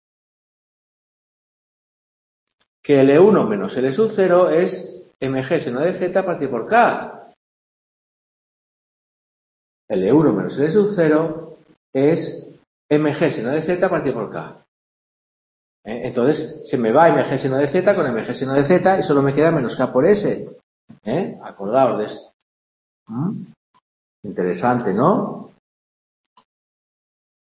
que L uno menos L sub cero es mg seno de z partido por K. L uno menos L sub cero es mg seno de z partido por K. ¿Eh? Entonces se me va mg seno de z con mg seno de z y solo me queda menos K por S. ¿Eh? Acordaos de esto. ¿Mm? Interesante, ¿no?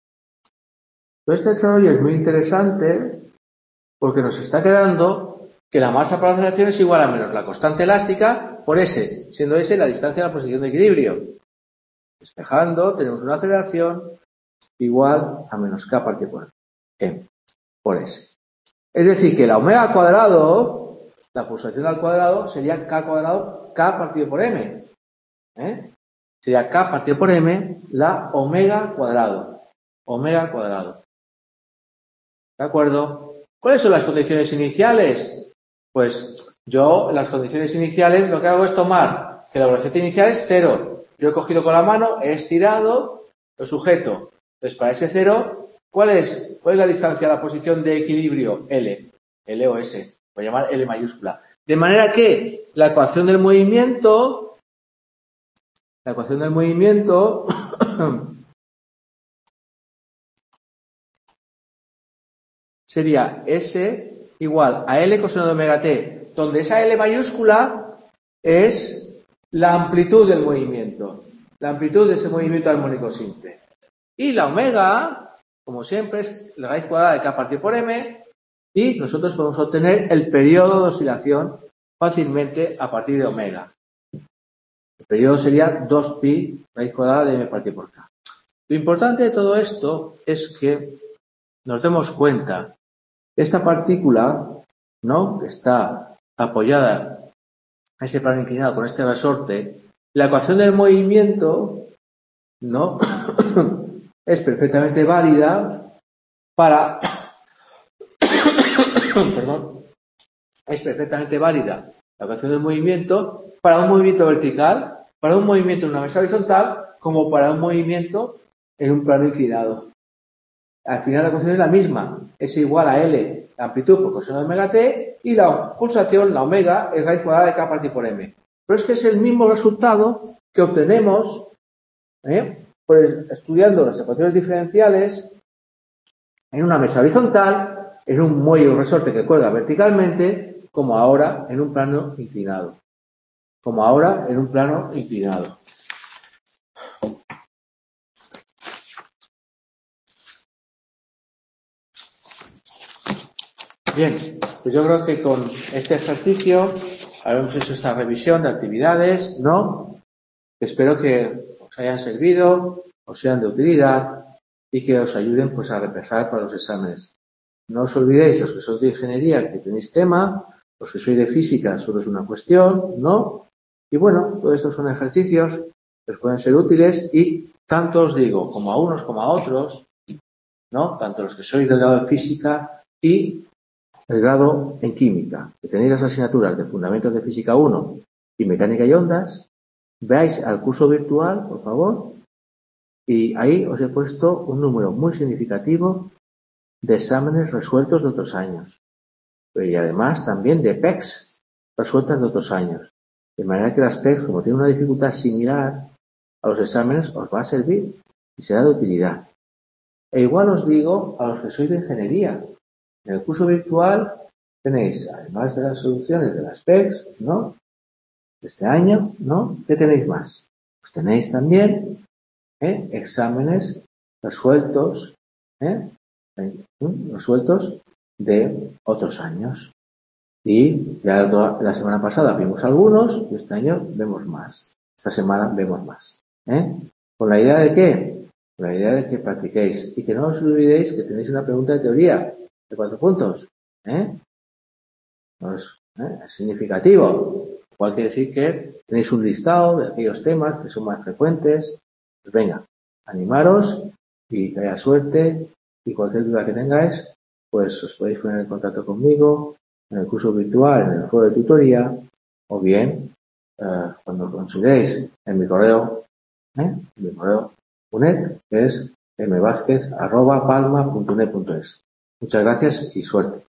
Todo este desarrollo es muy interesante porque nos está quedando que la masa por aceleración es igual a menos la constante elástica por S, siendo S la distancia de la posición de equilibrio. Despejando, tenemos una aceleración igual a menos K partido por M, por S. Es decir, que la omega al cuadrado, la pulsación al cuadrado, sería K cuadrado, K partido por M. ¿Eh? Sería K partido por M, la omega cuadrado. Omega cuadrado. ¿De acuerdo? ¿Cuáles son las condiciones iniciales? Pues yo, en las condiciones iniciales, lo que hago es tomar que la velocidad inicial es cero. Yo he cogido con la mano, he estirado, lo sujeto. Entonces, para ese cero, ¿cuál es, cuál es la distancia a la posición de equilibrio? L. L o S. Voy a llamar L mayúscula. De manera que la ecuación del movimiento, la ecuación del movimiento sería S igual a L coseno de omega t, donde esa L mayúscula es la amplitud del movimiento, la amplitud de ese movimiento armónico simple. Y la omega, como siempre, es la raíz cuadrada de K partido por M, y nosotros podemos obtener el periodo de oscilación fácilmente a partir de omega. El periodo sería dos pi raíz cuadrada de M partido por K. Lo importante de todo esto es que nos demos cuenta que esta partícula, ¿no?, que está apoyada a ese plano inclinado con este resorte, la ecuación del movimiento, ¿no?, es perfectamente válida para perdón, es perfectamente válida la ecuación del movimiento para un movimiento vertical, para un movimiento en una mesa horizontal, como para un movimiento en un plano inclinado. Al final la ecuación es la misma, es igual a L, la amplitud por coseno de omega t, y la pulsación, la omega, es raíz cuadrada de K partido por M. Pero es que es el mismo resultado que obtenemos ¿eh? pues, estudiando las ecuaciones diferenciales en una mesa horizontal, en un muelle o resorte que cuelga verticalmente, como ahora en un plano inclinado. Como ahora en un plano inclinado. Bien, pues yo creo que con este ejercicio habremos hecho esta revisión de actividades, ¿no? Espero que os hayan servido, os sean de utilidad y que os ayuden pues a repasar para los exámenes. No os olvidéis, los que sois de ingeniería, que tenéis tema, los que sois de física, solo es una cuestión, ¿no? Y bueno, todos estos son ejercicios que os pueden ser útiles y tanto os digo, como a unos como a otros, ¿no? Tanto los que sois del grado de física y el grado en química, que tenéis las asignaturas de Fundamentos de Física uno y Mecánica y Ondas, veáis al curso virtual, por favor, y ahí os he puesto un número muy significativo de exámenes resueltos de otros años. Y además también de P E Cs resueltas de otros años. De manera que las P E Cs, como tienen una dificultad similar a los exámenes, os va a servir y será de utilidad. E igual os digo a los que sois de ingeniería. En el curso virtual tenéis, además de las soluciones de las P E Cs, ¿no?, de este año, ¿no?, ¿qué tenéis más? Pues tenéis también ¿eh? exámenes resueltos, ¿eh? resueltos de otros años. Y ya la semana pasada vimos algunos y este año vemos más. Esta semana vemos más. ¿eh? ¿Con la idea de qué? Con la idea de que practiquéis y que no os olvidéis que tenéis una pregunta de teoría de cuatro puntos. ¿eh? Pues, ¿eh? Es significativo. Igual quiere decir que tenéis un listado de aquellos temas que son más frecuentes. Pues venga, animaros y que haya suerte y cualquier duda que tengáis, pues os podéis poner en contacto conmigo en el curso virtual, en el foro de tutoría, o bien eh, cuando consideréis en mi correo, ¿eh? en mi correo unet, que es mvázquez arroba palma punto net punto es. Muchas gracias y suerte.